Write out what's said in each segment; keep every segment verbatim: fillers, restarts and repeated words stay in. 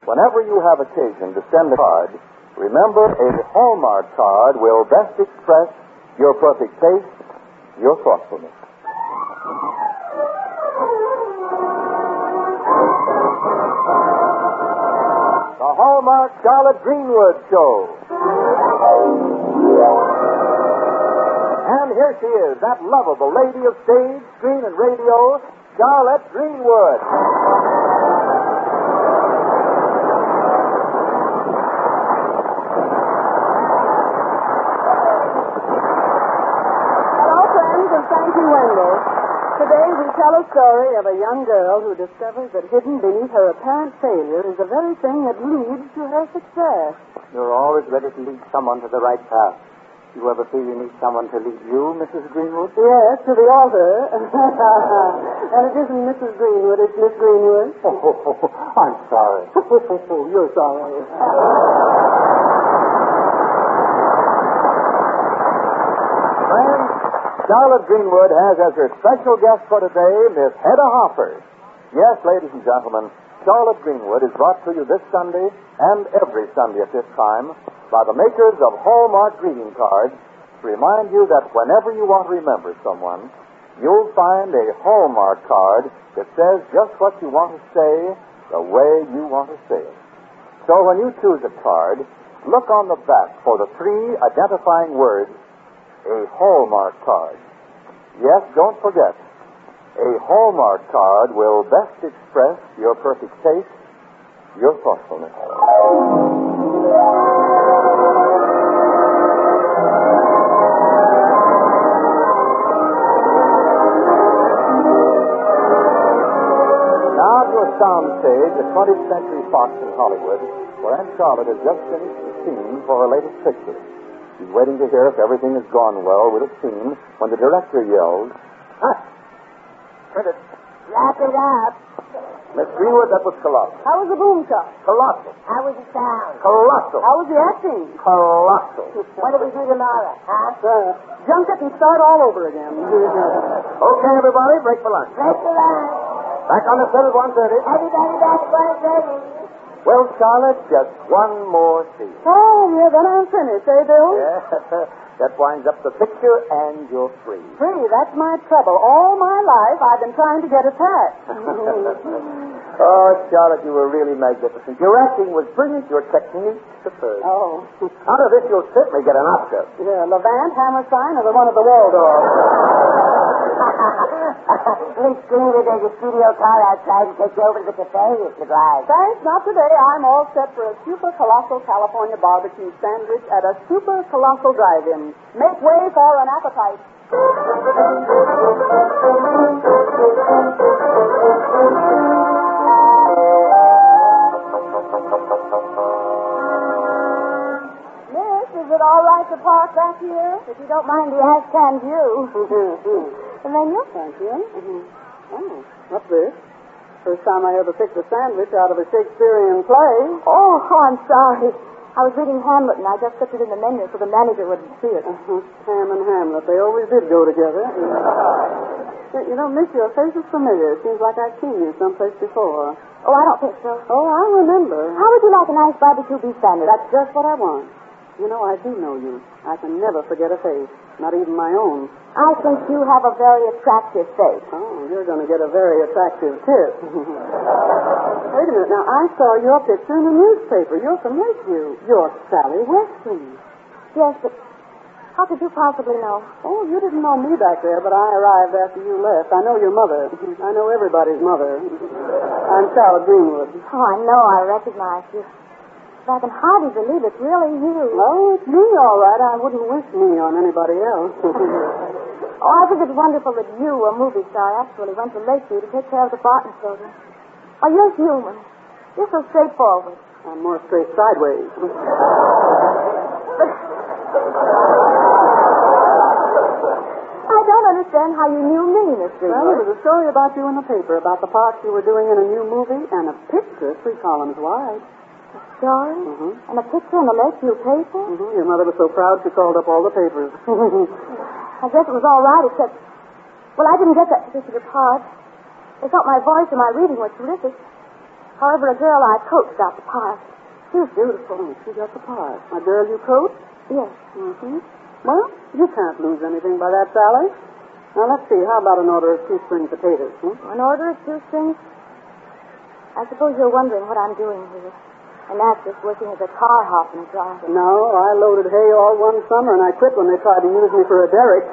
Whenever you have occasion to send a card, remember a Hallmark card will best express your perfect taste, your thoughtfulness. The Hallmark Charlotte Greenwood Show. And here she is, that lovable lady of stage, screen, and radio, Charlotte Greenwood. Hello, friends, and thank you, Wendell. Today we tell a story of a young girl who discovers that hidden beneath her apparent failure is the very thing that leads to her success. You're always ready to lead someone to the right path. You ever feel you need someone to lead you, Missus Greenwood? Yes, to the altar. And it isn't Missus Greenwood, it's Miss Greenwood. Oh, oh, oh, I'm sorry. Oh, you're sorry. Friends, Charlotte Greenwood has as her special guest for today Miss Hedda Hopper. Yes, ladies and gentlemen, Charlotte Greenwood is brought to you this Sunday and every Sunday at this time by the makers of Hallmark greeting cards to remind you that whenever you want to remember someone, you'll find a Hallmark card that says just what you want to say the way you want to say it. So when you choose a card, look on the back for the three identifying words, a Hallmark card. Yes, don't forget, a Hallmark card will best express your perfect taste, your thoughtfulness. Soundstage at twentieth Century Fox in Hollywood, where Aunt Charlotte has just finished the scene for her latest picture. She's waiting to hear if everything has gone well with the scene when the director yells, "Cut! Credit! Wrap it up. Miss Greenwood, that was colossal. How was the boom shot? Colossal. How was the sound? Colossal. How was the acting? Colossal. What do we do tomorrow, huh? Uh, junk it and start all over again. Okay, everybody, break for lunch. Break the line. Back on the set at one thirty. Everybody back at one thirty. Well, Charlotte, just one more scene. Oh, yeah, then I'm finished, eh, Bill? Yeah, that winds up the picture, and you're free. Free, that's my trouble. All my life I've been trying to get attached. Oh, Charlotte, you were really magnificent. Your acting was brilliant. Your technique superb. Oh. Out of this, you'll certainly get an Oscar. Yeah, Levant, Hammerstein, or the one at the Waldorf? Miss Greenwood, there's a studio car outside to take you over to the cafe if you'd like. Thanks, not today. I'm all set for a super colossal California barbecue sandwich at a super colossal drive-in. Make way for an appetite. Miss, is it all right to park back here? If you don't mind the ass-can view. The menu? Thank you. Mm-hmm. Oh, what's this? First time I ever picked a sandwich out of a Shakespearean play. Oh, I'm sorry. I was reading Hamlet, and I just put it in the menu so the manager wouldn't see it. Uh-huh. Ham and Hamlet, they always did go together. You know, Miss, your face is familiar. It seems like I've seen you someplace before. Oh, I don't think so. Oh, I remember. How would you like a nice barbecue beef sandwich? That's just what I want. You know, I do know you. I can never forget a face, not even my own. I think you have a very attractive face. Oh, you're going to get a very attractive tip. Wait a minute. Now, I saw your picture in the newspaper. You're from Lakeview. You're Sally Weston. Yes, but how could you possibly know? Oh, you didn't know me back there, but I arrived after you left. I know your mother. I know everybody's mother. I'm Charlotte Greenwood. Oh, I know. I recognize you. But I can hardly believe it's really you. Oh, it's me, all right. I wouldn't wish me on anybody else. Oh, I think it's wonderful that you, a movie star, actually went to Lakeview to take care of the Barton children. Oh, you're human. You're so straightforward. I'm more straight sideways. I don't understand how you knew me, Miss Greenwood. Well, there was a story about you in the paper about the parts you were doing in a new movie and a picture three columns wide. Story? Mm-hmm. And a picture in the Lakeview paper? Mm-hmm. Your mother was so proud she called up all the papers. I guess it was all right, except... Well, I didn't get that particular part. They thought my voice and my reading were terrific. However, a girl I coached got the part. She was beautiful. Oh, she got the part. A girl you coached? Yes. Mm-hmm. Well, you can't lose anything by that, Sally. Now, let's see. How about an order of two string potatoes, hmm? An order of two strings? I suppose you're wondering what I'm doing here. An actress working as a car hop and a driver. No, I loaded hay all one summer, and I quit when they tried to use me for a derrick.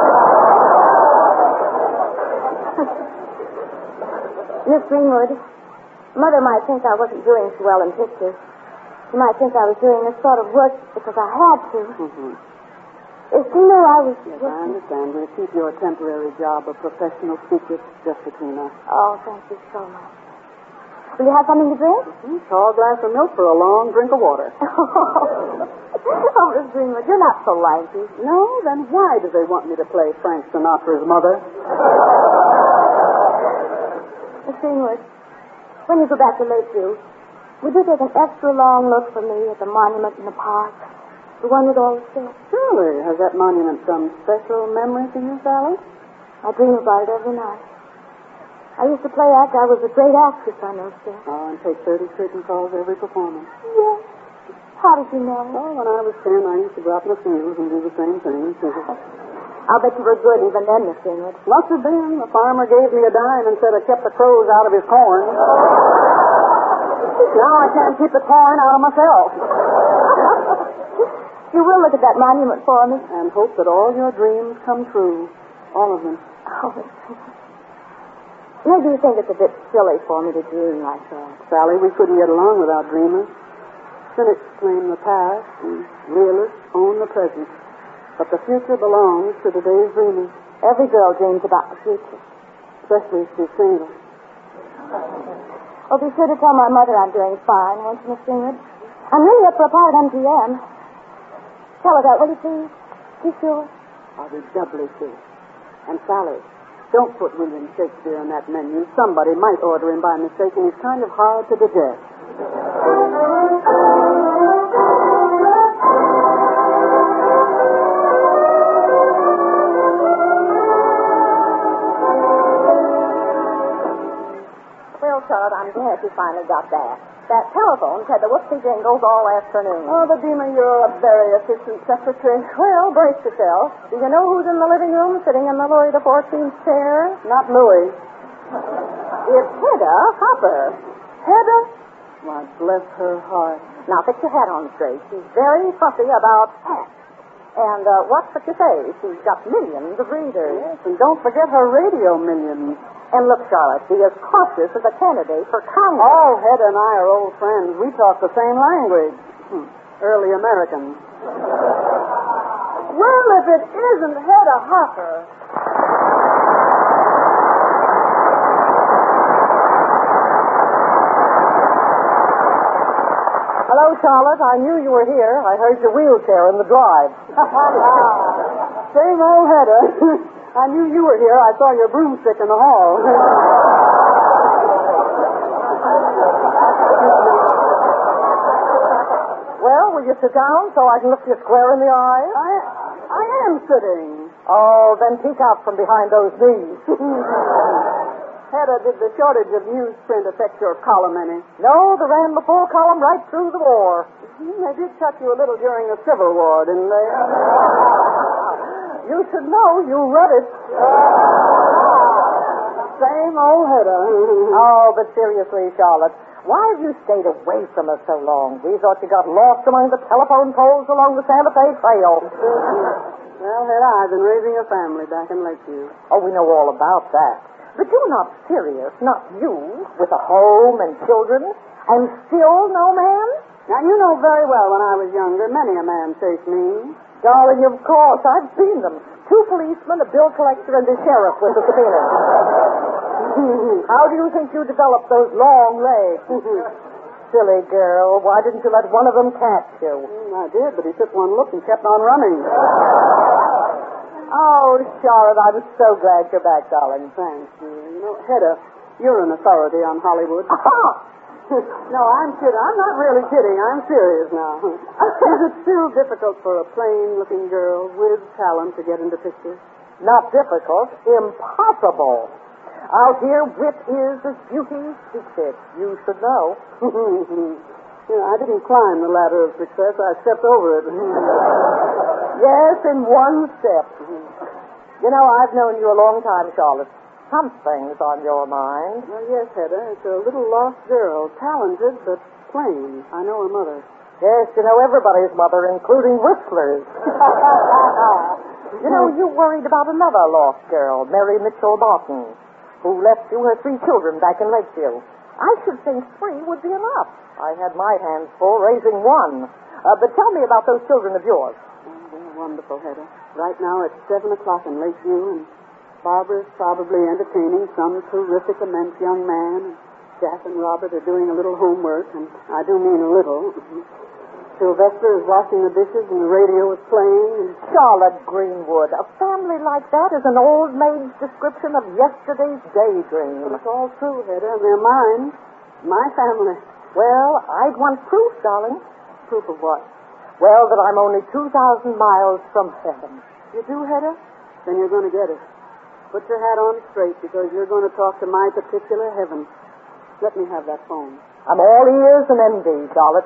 Miss Greenwood, Mother might think I wasn't doing so well in pictures. She might think I was doing this sort of work because I had to. Mm-hmm. If she knew I was... Yes, I understand. We'll keep your temporary job a professional secret just between us. Oh, thank you so much. Will you have something to drink? Mm-hmm. Tall glass of milk for a long drink of water. Oh, Miss Greenwood, you're not so lanky. No? Then why do they want me to play Frank Sinatra's mother? Miss Greenwood, when you go back to Lakeview, would you take an extra long look for me at the monument in the park? The one with all the steps? Surely. Has that monument some special memory to you, Sally? I dream about it every night. I used to play act. I was a great actress on those steps. Oh, and take thirty curtain calls every performance. Yes. How did you know? Oh, when I was ten, I used to go out in the fields and do the same thing. I'll bet you were good even then, Miss Greenwood. Must have been. The farmer gave me a dime and said I kept the crows out of his corn. Now I can't keep the corn out of myself. You will look at that monument for me. And hope that all your dreams come true. All of them. Oh, maybe you think it's a bit silly for me to dream like that. Sally, we couldn't get along without dreamers. Cynics claim the past, and realists own the present. But the future belongs to today's dreamers. Every girl dreams about the future. Especially if she's single. Oh, be sure to tell my mother I'm doing fine, won't you, Miss Greenwood? I'm really up for a part at M G M. Tell her that, will you, please? Be sure. I'll be doubly sure. And Sally, don't put William Shakespeare on that menu. Somebody might order him by mistake, and he's kind of hard to digest. Well, Charlotte, I'm glad you finally got that. That telephone had the whoopsie jingles all afternoon. Oh, the demon, you're a very efficient secretary. Well, brace yourself. Do you know who's in the living room sitting in the Louis the Fourteenth chair? Not Louis. It's Hedda Hopper. Hedda? Why, bless her heart. Now, fix your hat on straight. She's very fussy about hats. And uh, what's what you say? She's got millions of readers. Yes, and don't forget her radio millions. And look, Charlotte, be as cautious as a candidate for Congress. Oh, Hedda and I are old friends. We talk the same language. Hmm. Early Americans. Well, if it isn't Hedda Hopper. Hello, Charlotte. I knew you were here. I heard your wheelchair in the drive. Same old Hedda. I knew you were here. I saw your broomstick in the hall. Well, will you sit down so I can look you square in the eye? I, I am sitting. Oh, then peek out from behind those knees. Hedda, did the shortage of newsprint affect your column any? No, they ran the full column right through the war. Mm, they did cut you a little during the Civil War, didn't they? You should know. You read it. Same old Hedda. Oh, but seriously, Charlotte, why have you stayed away from us so long? We thought you got lost among the telephone poles along the Santa Fe Trail. Well, Hedda, I've been raising a family back in Lakeview. Oh, we know all about that. But you're not serious, not you, with a home and children, and still no man? Now, you know very well when I was younger, many a man chased me. Darling, of course, I've seen them. Two policemen, a bill collector, and a sheriff with the subpoenas. How do you think you developed those long legs? Silly girl, why didn't you let one of them catch you? Mm, I did, but he took one look and kept on running. Oh, Charlotte, I'm so glad you're back, darling. Thanks, dear. You know, Hedda, you're an authority on Hollywood. No, I'm kidding. I'm not really kidding. I'm serious now. Is it still difficult for a plain-looking girl with talent to get into pictures? Not difficult, impossible. Out here, wit is as beauty speaks it. You should know. Yeah, I didn't climb the ladder of success. I stepped over it. Yes, in one step. You know, I've known you a long time, Charlotte. Something's on your mind. Well, yes, Hedda. It's a little lost girl. Talented, but plain. I know her mother. Yes, you know everybody's mother, including Whistler's. You know, you worried about another lost girl, Mary Mitchell Barton, who left you her three children back in Lakeview. I should think three would be enough. I had my hands full raising one. Uh, but tell me about those children of yours. Oh, they're wonderful, Hedda. Right now it's seven o'clock in Lakeview, and Barbara's probably entertaining some terrific immense young man. And Jack and Robert are doing a little homework, and I do mean a little. Sylvester is washing the dishes, and the radio is playing. And Charlotte Greenwood, a family like that is an old maid's description of yesterday's daydream. Well, it's all true, Hedda, and they're mine. My family. Well, I'd want proof, darling. Proof of what? Well, that I'm only two thousand miles from heaven. You do, Hedda? Then you're going to get it. Put your hat on straight, because you're going to talk to my particular heaven. Let me have that phone. I'm all ears and envy, Charlotte.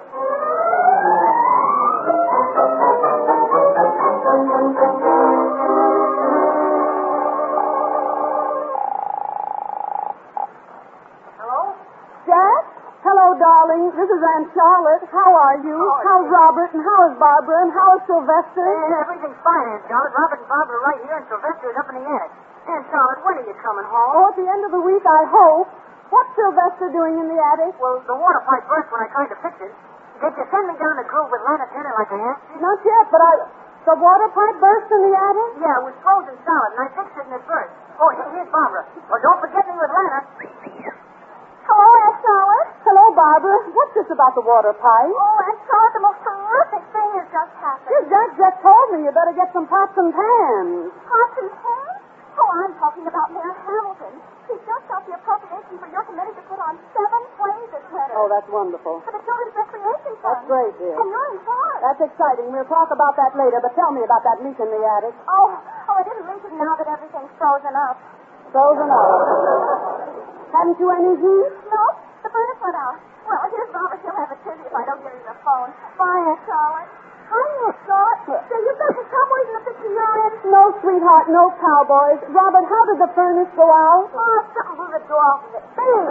Darling, this is Aunt Charlotte. How are you? Oh, How's Robert, and how is Barbara, and how is Sylvester? Uh, everything's fine, Aunt Charlotte. Robert and Barbara are right here, and Sylvester is up in the attic. Aunt Charlotte, when are you coming home? Oh, at the end of the week, I hope. What's Sylvester doing in the attic? Well, the water pipe burst when I tried to fix it. Did you send me down the groove with Lana Turner like I asked you? Not yet, but I... The water pipe burst in the attic? Yeah, it was frozen solid, and I fixed it, and it burst. Oh, here's Barbara. Well, don't forget me with Lana. Hello, Aunt Charlotte. Hello, Barbara. What's this about the water pipe? Oh, Aunt Charlotte, the most terrific thing has just happened. Yes, Jack just told me you better get some pots and pans. Pots and pans? Oh, I'm talking about Mayor Hamilton. He just got the appropriation for your committee to put on seven plays this winter. Oh, that's wonderful. For the Children's Recreation Fund. That's great, dear. And you're in charge. That's exciting. We'll talk about that later, but tell me about that leak in the attic. Oh, oh, I didn't leak it now that everything's frozen up. Frozen up. Haven't you any heat? Nope. The furnace went out. Well, here's Robert. He'll have it to you if I don't give you the phone. Bye, Aunt Charlotte. Hi, Aunt Charlotte. So you've got the cowboys in the picture you're in? No, sweetheart, no cowboys. Robert, how did the furnace go out? Oh, something blew the door off of it. Bing!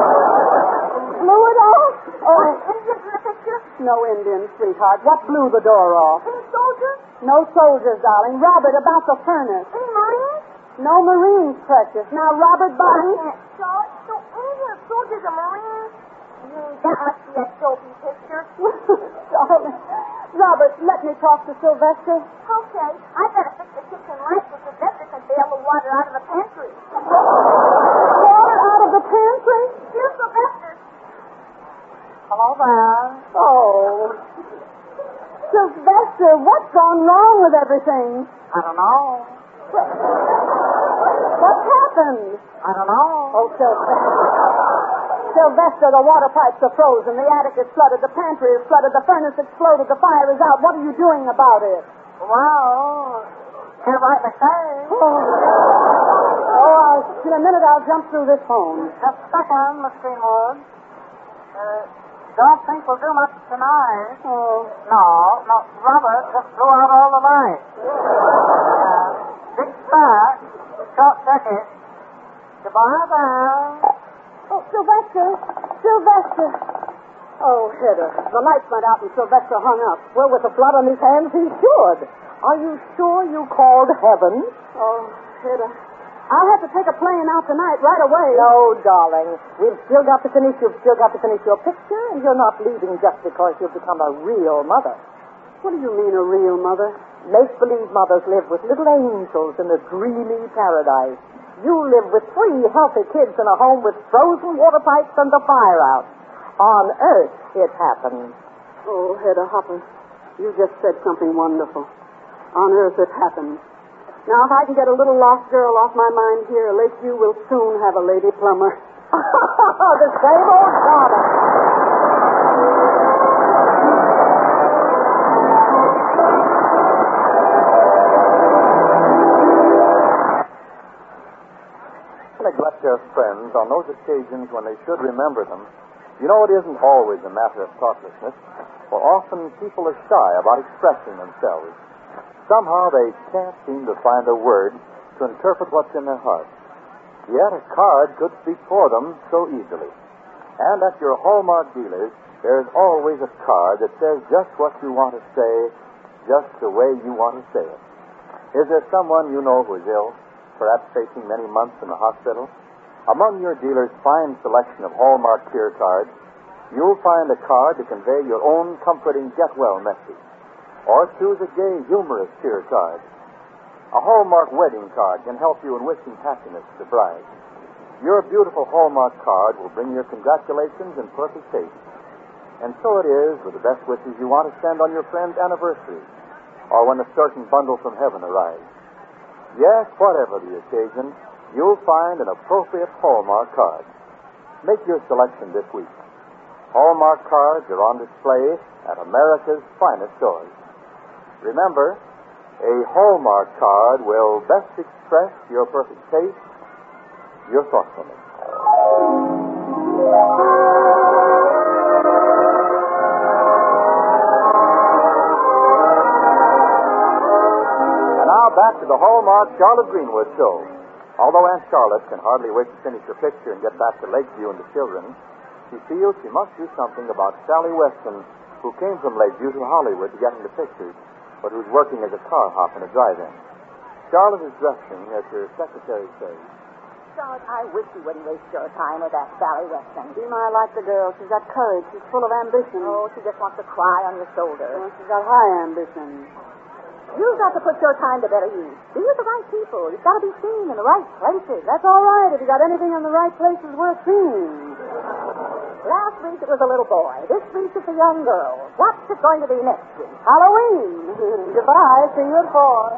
Blew it off? Oh. Indians in the picture? No Indians, sweetheart. What blew the door off? Any soldiers? No soldiers, darling. Robert, about the furnace. Any Marines? No Marines, precious. Now, Robert Barton. Aunt Charlotte, so Indian soldiers are Marines? Mm, that must be a dopey picture. Darling. Robert, let me talk to Sylvester. Okay, I better fix the kitchen light so Sylvester can bail the water out of the pantry. Water out of the pantry? Here's Sylvester. Hello there. Oh. Sylvester, what's gone wrong with everything? I don't know. What's happened? I don't know. Oh, Sylvester. Sylvester, the water pipes are frozen. The attic is flooded. The pantry is flooded. The furnace exploded. The fire is out. What are you doing about it? Well, can't rightly say. Oh, oh I'll, in a minute I'll jump through this phone. Just a second, Miss Greenwood. Uh, don't think we'll do much tonight. Oh. No, no. Robert just blew out all the lights. Uh, big spark. Short circuit. Goodbye there. Oh, Sylvester! Sylvester! Oh, Hedda, the lights went out and Sylvester hung up. Well, with the blood on his hands, he should. Are you sure you called heaven? Oh, Hedda, I'll have to take a plane out tonight right away. No, darling. We've still got to finish. You've still got to finish your picture, and you're not leaving just because you've become a real mother. What do you mean, a real mother? Make-believe mothers live with little angels in a dreamy paradise. You live with three healthy kids in a home with frozen water pipes and the fire out. On Earth, it happens. Oh, Hedda Hopper, you just said something wonderful. On Earth, it happens. Now, if I can get a little lost girl off my mind here, Lakeview will soon have a lady plumber. The same old drama. Neglect to their friends on those occasions when they should remember them, you know it isn't always a matter of thoughtlessness, for often people are shy about expressing themselves. Somehow they can't seem to find a word to interpret what's in their hearts. Yet a card could speak for them so easily. And at your Hallmark dealers, there's always a card that says just what you want to say, just the way you want to say it. Is there someone you know who is ill, perhaps facing many months in the hospital? Among your dealers' fine selection of Hallmark cheer cards, you'll find a card to convey your own comforting get-well message. Or choose a gay, humorous cheer card. A Hallmark wedding card can help you in wishing happiness to the bride. Your beautiful Hallmark card will bring your congratulations in perfect taste. And so it is with the best wishes you want to send on your friend's anniversary, or when a certain bundle from heaven arrives. Yes, whatever the occasion, you'll find an appropriate Hallmark card. Make your selection this week. Hallmark cards are on display at America's finest stores. Remember, a Hallmark card will best express your perfect taste, your thoughtfulness. And now back to the Hallmark Charlotte Greenwood show. Although Aunt Charlotte can hardly wait to finish her picture and get back to Lakeview and the children, she feels she must do something about Sally Weston, who came from Lakeview to Hollywood to get into pictures, but who's working as a car hop in a drive-in. Charlotte is dressing, as her secretary says. Charlotte, I wish you wouldn't waste your time with that Sally Weston. Seema, I like the girl. She's got courage. She's full of ambition. Oh, she just wants to cry on your shoulder. Well, she's got high ambition. You've got to put your time to better use. Be with the right people. You've got to be seen in the right places. That's all right if you got anything in the right places worth seeing. Last week it was a little boy. This week it's a young girl. What's it going to be next week? Halloween. Goodbye. See you at four.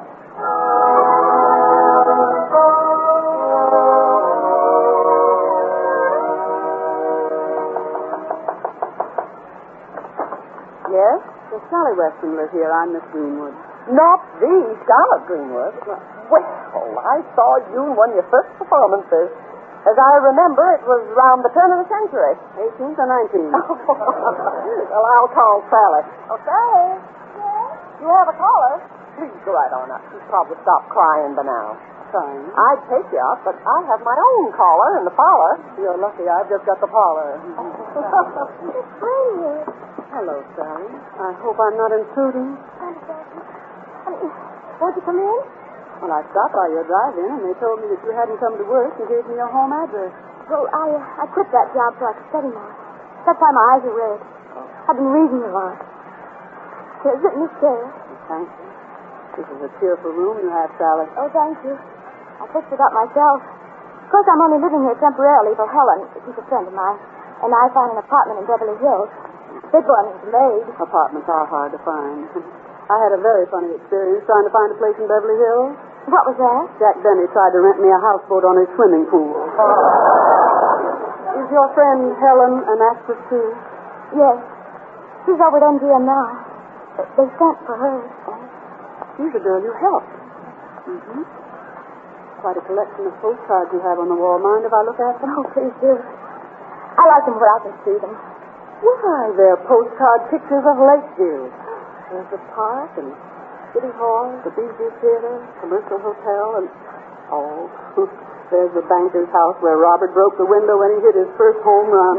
Yes? Does Sally Weston live here? I'm Miss Greenwood. Not the Charlotte Greenwood. Well, I saw you in one of your first performances. As I remember, it was around the turn of the century. eighteenth or nineteenth? Well, I'll call Sally. Okay. Yes? You have a caller? Please go right on up. She's probably stopped crying by now. Fine. I'd take you up, but I have my own caller in the parlor. You're lucky. I've just got the parlor. It's Greenwood. Hello, Sally. I hope I'm not intruding. Honey, won't you come in? Well, I stopped by your drive-in, and they told me that you hadn't come to work and gave me your home address. Well, I uh, I quit that job so I could study more. That's why my eyes are red. I've been reading a lot. Here's it, Miss Sarah. Thank you. This is a cheerful room you have, Sally. Oh, thank you. I fixed it up myself. Of course, I'm only living here temporarily for Helen. She's a friend of mine. And I found an apartment in Beverly Hills. Big one is made. Apartments are hard to find. I had a very funny experience trying to find a place in Beverly Hills. What was that? Jack Benny tried to rent me a houseboat on his swimming pool. Is your friend Helen an actress, too? Yes. She's over at M G M now. They sent for her. Oh. She's the girl you helped. Mm-hmm. Quite a collection of postcards you have on the wall. Mind if I look at them? Oh, please do. I like them where I can see them. Why, they're postcard pictures of Lakeview. There's the park and City Hall, the Bijou Theater, Commercial Hotel, and... Oh, there's the banker's house where Robert broke the window when he hit his first home run.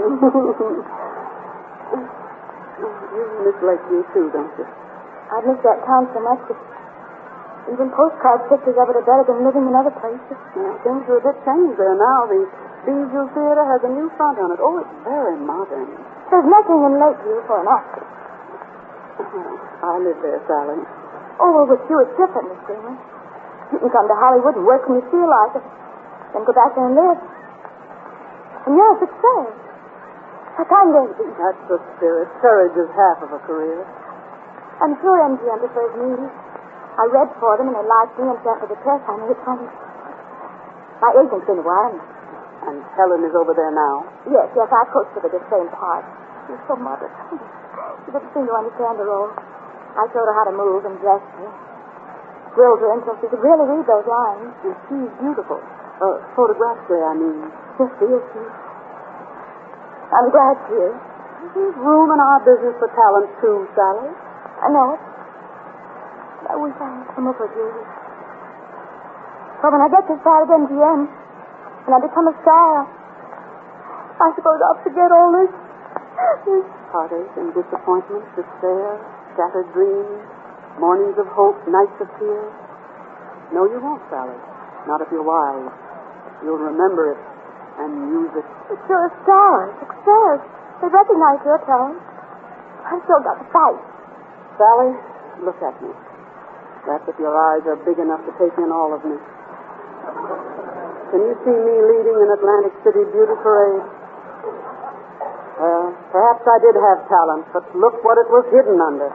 You miss Lakeview, too, don't you? I miss that town so much that even postcard pictures of it are better than living in other places. Well, things are a bit changed there now. The Bijou Theater has a new front on it. Oh, it's very modern. There's nothing in Lakeview for an actress. I live there, Sally. Oh, well, with you it's different, Miss Greenwood. You can come to Hollywood and work when you feel like it, then go back there and live. And you're a success. Like I'm going to be. That's the spirit. Courage is half of a career. I'm sure M G M prefers me. I read for them and they liked me and sent for the press. I know it's funny. My agent's been a while. And Helen is over there now? Yes, yes, I coached her to the same part. She was so modest. She didn't seem to understand the role. I showed her how to move and dress her. Drilled her until she could really read those lines. And she's beautiful. Uh, photograph there, I mean. Yes, dear, dear. I'm glad, dear. There's room in our business for talent, too, Sally. I know it. But I wish I had some of it, dear. But when I get this bad at M G M, and I become a star, I suppose I'll forget all this. this. Heartache and disappointment, despair, scattered dreams, mornings of hope, nights of tears. No, you won't, Sally. Not if you're wise. You'll remember it and use it. But you're a star, success. They recognize your talent. I've still got to fight. Sally, look at me. That's if your eyes are big enough to take in all of me. Can you see me leading an Atlantic City beauty parade? Well, perhaps I did have talent, but look what it was hidden under.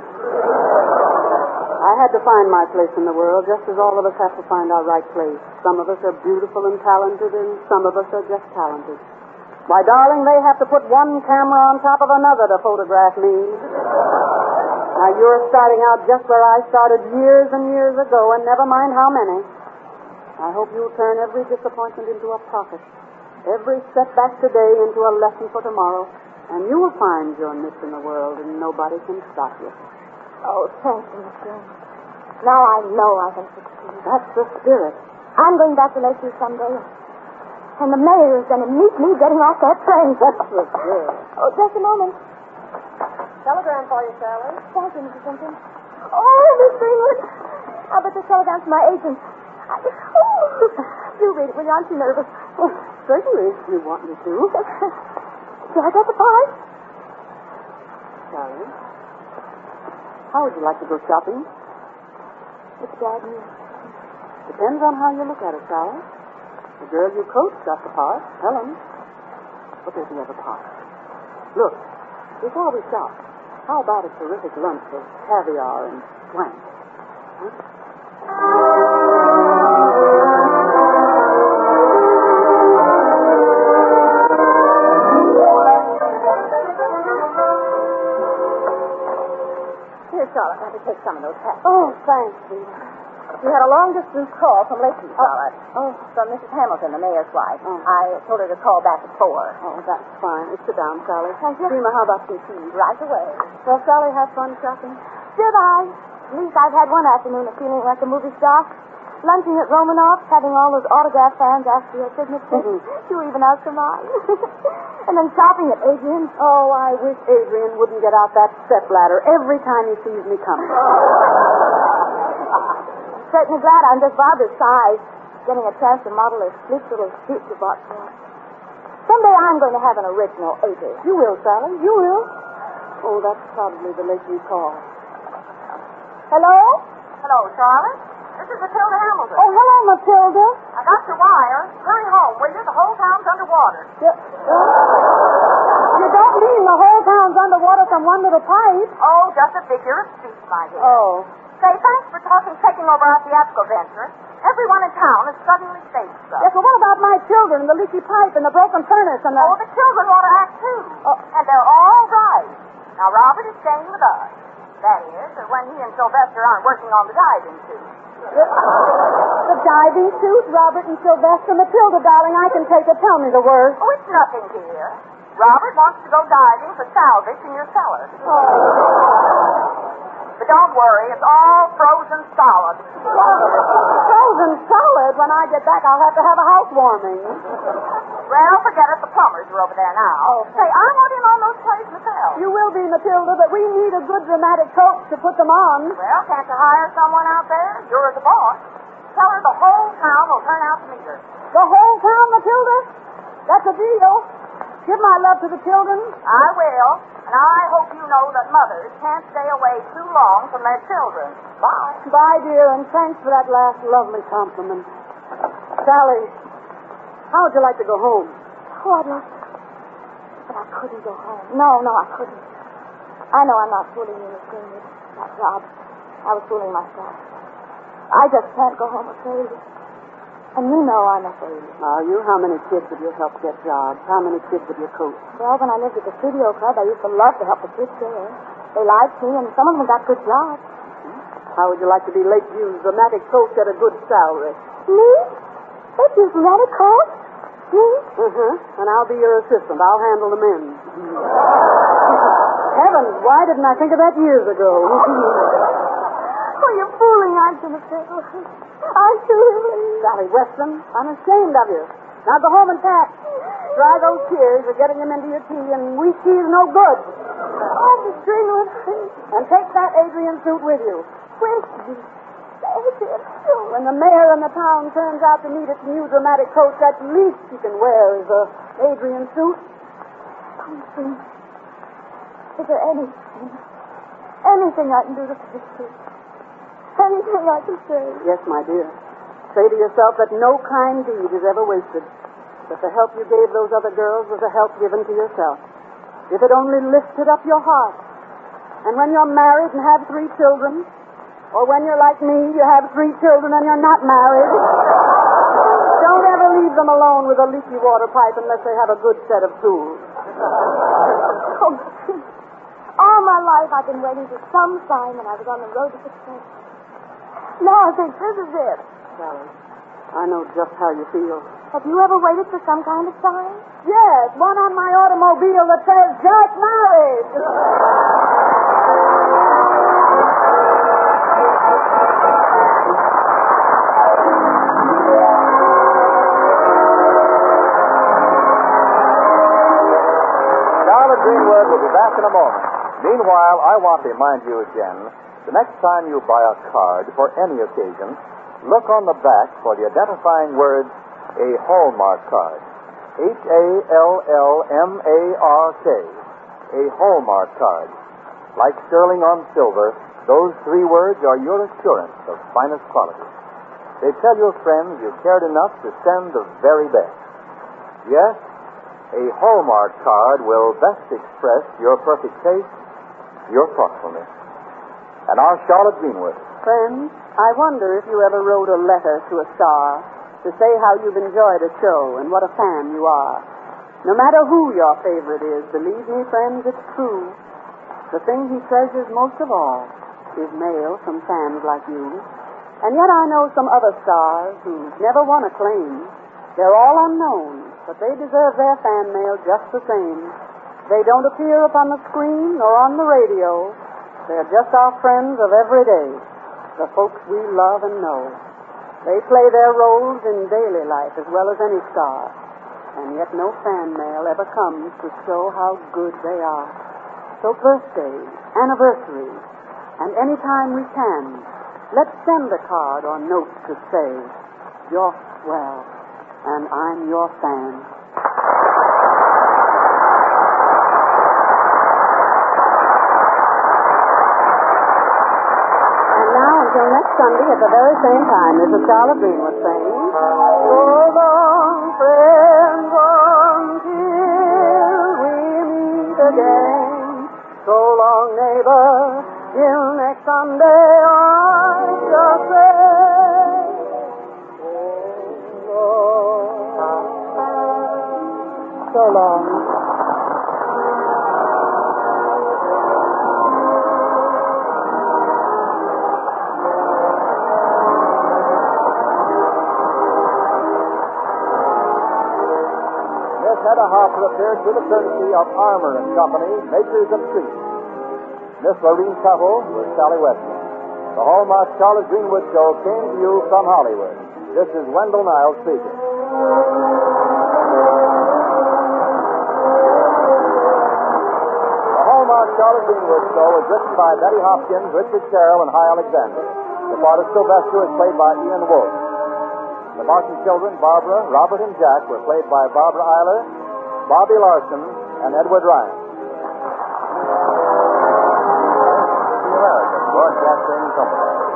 I had to find my place in the world, just as all of us have to find our right place. Some of us are beautiful and talented, and some of us are just talented. Why, darling, they have to put one camera on top of another to photograph me. Now, you're starting out just where I started years and years ago, and never mind how many. I hope you'll turn every disappointment into a profit, every setback today into a lesson for tomorrow, and you will find your niche in the world, and nobody can stop you. Oh, thank you, Miss Green. Now I know I can succeed. That's the spirit. I'm going back to Lakeview someday, and the mayor is going to meet me getting off that train. That's the spirit. Oh, just a moment. Telegram for you, Sally. Thank you, Missus Simpson. Oh, Miss Greenwood. I'll bet the telegram from my agent. I, oh, you read it when you aren't too nervous. Oh, certainly, if you want me to. Do I get the part? Sally, how would you like to go shopping? It's bad news. Depends on how you look at it, Sally. The girl you coach got the part, Helen. But there's the other part. Look, before we shop, how about a terrific lunch of caviar and swank? Huh? Here, Charlotte, let me take some of those hats. Oh, thanks, Rita. We had a long-distance call from Lakeview, Charlotte. Oh. From Missus Hamilton, the mayor's wife. Oh. I told her to call back at four. Oh, that's fine. Sit down, Sally. Thank you. Prima, how about some tea? Right away. Well, Sally, have fun shopping? Did I? At least I've had one afternoon of feeling like a movie star. Lunching at Romanoff's, having all those autograph fans ask for your signature. Mhm. You even asked for mine. And then shopping at Adrian's. Oh, I wish Adrian wouldn't get out that stepladder every time he sees me coming. I'm certainly glad I'm just Barbara's size, getting a chance to model her sleek little suit you bought for her. Someday I'm going to have an original eighty. You will, Sally. You will. Oh, that's probably the Lakeview call. Hello? Hello, Charlotte. This is Matilda Hamilton. Oh, hello, Matilda. I got your wire. Hurry home, will you? The whole town's underwater. Yeah. You don't mean the whole town's underwater from one little pipe? Oh, just a figure of speech, my dear. Oh. Say, thanks for talking, taking over our theatrical venture. Everyone in town is suddenly stage struck. Yes, well, what about my children, the leaky pipe and the broken furnace and the... Oh, the children want to act, too. Oh. And they're all right. Now, Robert is staying with us. That is, when he and Sylvester aren't working on the diving suit. The, the diving suit, Robert and Sylvester. Matilda, darling, I can take it. Tell me the worst. Oh, it's nothing, dear. Robert wants to go diving for salvage in your cellar. But don't worry, it's all frozen solid. Frozen solid? When I get back, I'll have to have a housewarming. Well, forget it. The plumbers are over there now. Say, I want in on those plays myself. You will be, Matilda, but we need a good dramatic coach to put them on. Well, can't you hire someone out there? You're the boss. Tell her the whole town will turn out to meet her. The whole town, Matilda? That's a deal. Give my love to the children. I will. And I hope you know that mothers can't stay away too long from their children. Bye. Bye, dear, and thanks for that last lovely compliment. Sally, how would you like to go home? Oh, I'd like to. But I couldn't go home. No, no, I couldn't. I know I'm not fooling you, Miss Greenwood. That job. I was fooling myself. I just can't go home a failure. And you know I'm a failure. Are you? How many kids have you helped get jobs? How many kids have you coached? Well, when I lived at the studio club, I used to love to help the kids there. They liked me, and some of them got good jobs. How would you like to be Lakeview's dramatic coach at a good salary? Me? It isn't that a cost? Me? Uh-huh. And I'll be your assistant. I'll handle the men. Heavens, why didn't I think of that years ago? Oh, you're fooling, aren't you, Mister Aren't you really? Sally Weston, I'm ashamed of you. Now go home and pack. Dry those tears. You're getting them into your tea, and weak tea's no good. Oh, Miss Greenwood. And take that Adrian suit with you. Where's the Adrian suit? When the mayor and the town turns out to need its new dramatic coat, at least you can wear is a Adrian suit. Something. Is there anything, anything I can do to fix it? Anything I can say? Yes, my dear. Say to yourself that no kind deed is ever wasted. That the help you gave those other girls was a help given to yourself. If it only lifted up your heart. And when you're married and have three children, or when you're like me, you have three children and you're not married, don't ever leave them alone with a leaky water pipe unless they have a good set of tools. Oh, please. All my life I've been waiting for some sign that I was on the road to success. Now I think this is it. Sally, I know just how you feel. Have you ever waited for some kind of sign? Yes, one on my automobile that says Jack married. Charlotte Greenwood will be back in a moment. Meanwhile, I want to remind you again, the next time you buy a card for any occasion, look on the back for the identifying words, a Hallmark card. H A L L M A R K. A Hallmark card. Like sterling on silver, those three words are your assurance of finest quality. They tell your friends you cared enough to send the very best. Yes, a Hallmark card will best express your perfect taste, your thoughtfulness. And our Charlotte Greenwood. Friends, I wonder if you ever wrote a letter to a star to say how you've enjoyed a show and what a fan you are. No matter who your favorite is, believe me, friends, it's true. The thing he treasures most of all is mail from fans like you. And yet I know some other stars who never won acclaim. They're all unknown, but they deserve their fan mail just the same. They don't appear upon the screen or on the radio. They're just our friends of every day, the folks we love and know. They play their roles in daily life as well as any star, and yet no fan mail ever comes to show how good they are. So birthdays, anniversaries, and any time we can, let's send a card or note to say, you're swell, and I'm your fan. Until next Sunday at the very same time, this is Charlotte Greenwood saying, so long, friends, until we meet again. So long, neighbor, till next Sunday, I just say, so long. So long. Hedda Hopper appeared through the courtesy of Armour and Company, makers of treats. Miss Lorene Tuttle was Sally Weston. The Hallmark Charlotte Greenwood Show came to you from Hollywood. This is Wendell Niles speaking. The Hallmark Charlotte Greenwood Show was written by Betty Hopkins, Richard Carroll, and Hy Alexander. The part of Sylvester is played by Ian Wolfe. The Martin children, Barbara, Robert, and Jack, were played by Barbara Eiler, Bobby Larson, and Edward Ryan. The American Broadcasting Company.